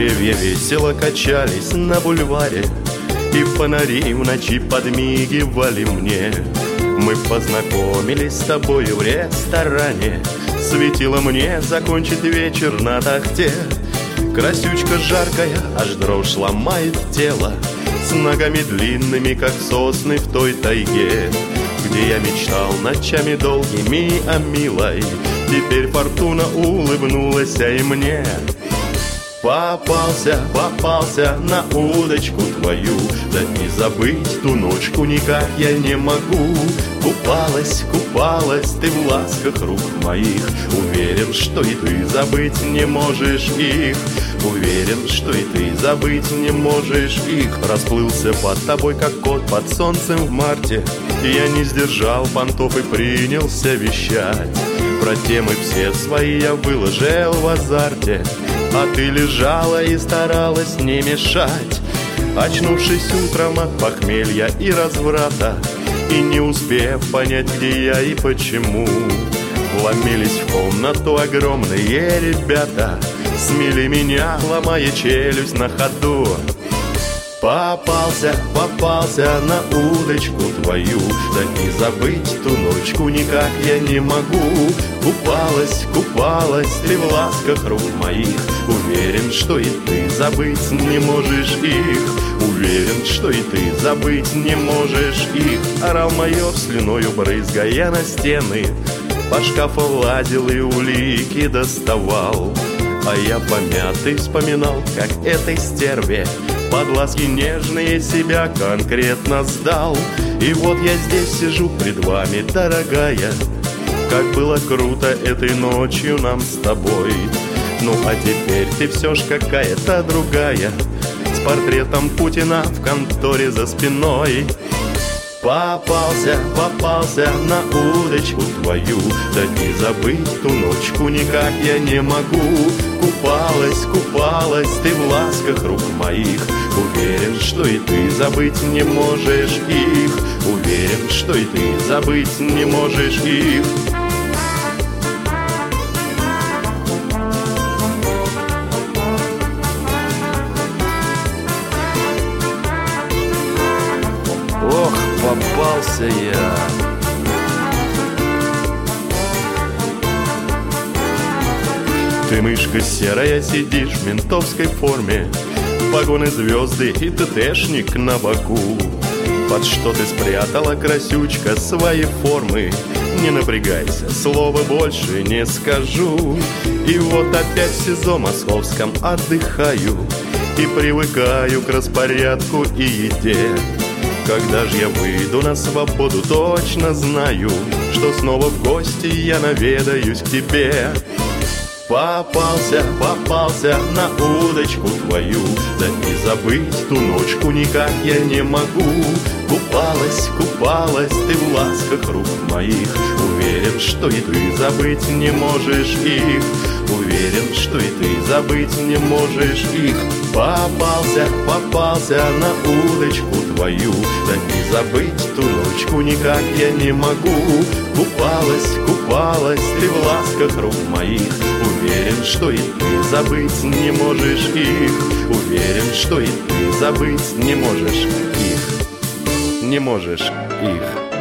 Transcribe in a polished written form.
Деревья весело качались на бульваре, и фонари в ночи подмигивали мне. Мы познакомились с тобою в ресторане, светило мне закончить вечер на тахте. Красючка жаркая, аж дрожь ломает тело, с ногами длинными, как сосны в той тайге, где я мечтал ночами долгими о милой. Теперь фортуна улыбнулась и мне. Попался на удочку твою, да и забыть ту ночку никак я не могу. Купалась ты в ласках рук моих, уверен, что и ты забыть не можешь их. Уверен, что и ты забыть не можешь их. Расплылся под тобой, как кот под солнцем в марте, и я не сдержал понтов и принялся вещать. Про темы все свои я выложил в азарте, а ты лежала и старалась не мешать. Очнувшись утром от похмелья и разврата, и не успев понять, где я и почему, вломились в комнату огромные ребята, смели меня, ломая челюсть на ходу. Попался на удочку твою, да и забыть ту ночку никак я не могу. Купалась ты в ласках рук моих, уверен, что и ты забыть не можешь их. Уверен, что и ты забыть не можешь их. Орал майор слюною, брызгая на стены, по шкафу лазил и улики доставал. А я помятый вспоминал, как этой стерве под ласки нежные себя конкретно сдал. И вот я здесь сижу пред вами, дорогая. Как было круто этой ночью нам с тобой. Ну а теперь ты все ж какая-то другая, с портретом Путина в конторе за спиной. Попался на удочку твою, да и забыть ту ночку никак я не могу. Купалась ты в ласках рук моих, уверен, что и ты забыть не можешь их. Уверен, что и ты забыть не можешь их. Ох, попался я. Ты, мышка серая, сидишь в ментовской форме, погоны, звезды и ТТшник на боку. Под что ты спрятала, красючка, свои формы? Не напрягайся, слова больше не скажу. И вот опять в СИЗО московском отдыхаю и привыкаю к распорядку и еде. Когда ж я выйду на свободу, точно знаю, что снова в гости я наведаюсь к тебе. Попался на удочку твою, да и забыть ту ночку никак я не могу. Купалась ты в ласках рук моих, уверен, что и ты забыть не можешь их. Уверен, что и ты забыть не можешь их. Попался на удочку твою, да и забыть ту ночку никак я не могу. Купалась ты в ласках рук моих, уверен, что и ты забыть не можешь их. Уверен, что и ты забыть не можешь их. Не можешь их.